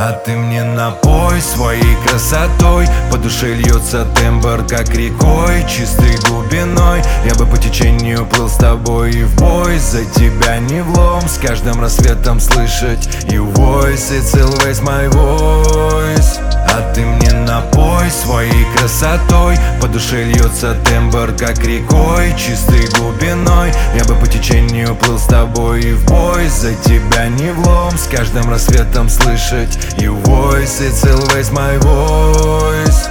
А ты мне напой своей красотой. По душе льется тембр, как рекой, чистой глубиной. Я бы по течению плыл с тобой и в бой. За тебя не влом, с каждым рассветом слышать your voice, it's always my voice. А ты мне напой своей красотой. По душе льется тембр, как рекой, чистой глубиной. Я бы по течению плыл с тобой и в бой. За тебя не влом, с каждым рассветом слышать your voice, it's always my voice.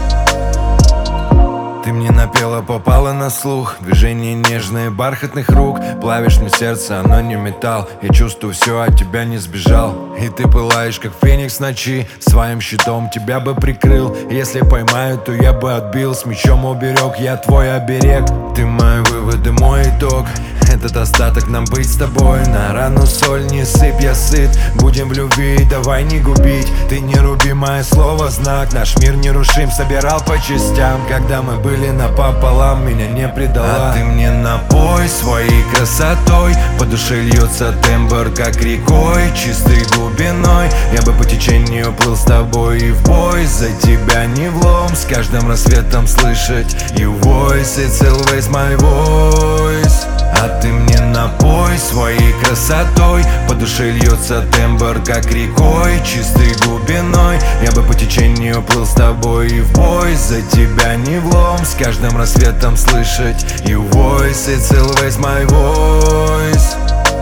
Ты мне напела, попала на слух. Движения нежные, бархатных рук. Плавишь мне сердце, оно не металл. Я чувствую, все, от тебя не сбежал. И ты пылаешь, как феникс ночи. Своим щитом тебя бы прикрыл. Если поймаю, то я бы отбил. С мечом уберег, я твой оберег. Ты мои выводы, мой итог. Этот остаток нам быть с тобой. На рану соль не сыпь, я сыт. Будем в любви, давай не губить. Ты не руби мое слово, знак. Наш мир нерушим, собирал по частям. Когда мы были напополам, меня не предала. А ты мне напой своей красотой. По душе льется тембр, как рекой, чистой глубиной. Я бы по течению плыл с тобой и в бой. За тебя не влом, с каждым рассветом слышать your voice, it's always my voice. А ты мне напой своей красотой. По душе льется тембр, как рекой, чистой глубиной. Я бы по течению плыл с тобой и в бой. За тебя не влом, с каждым рассветом слышать your voice, it's always my voice.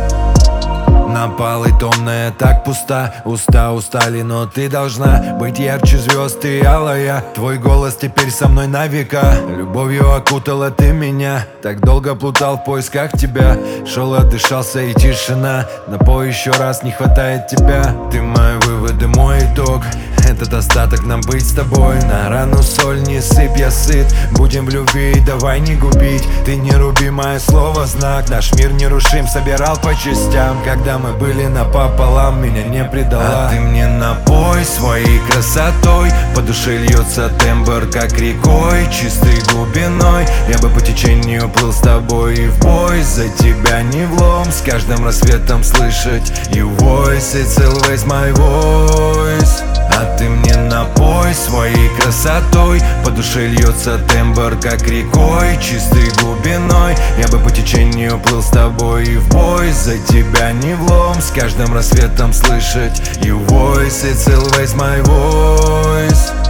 Напал и томная, так пуста. Уста устали, но ты должна быть ярче звезд и алая. Твой голос теперь со мной на века. Любовью окутала ты меня. Так долго плутал в поисках тебя. Шел, отдышался и тишина. Напой еще раз, не хватает тебя. Ты мои выводы, мой итог. Этот остаток нам быть с тобой. На рану соль не сыпь, я сыт. Будем в любви, давай не губить. Ты не руби мое слово, знак. Наш мир нерушим, собирал по частям. Когда мы были напополам, меня не предала. А ты мне напой своей красотой. По душе льется тембр, как рекой, чистой глубиной. Я бы по течению плыл с тобой и в бой. За тебя не влом, с каждым рассветом слышать your voice, it's always my voice. А ты мне напой своей красотой. По душе льется тембр, как рекой, чистой глубиной. Я бы по течению плыл с тобой и в бой. За тебя не влом, с каждым рассветом слышать your voice, it's always my voice.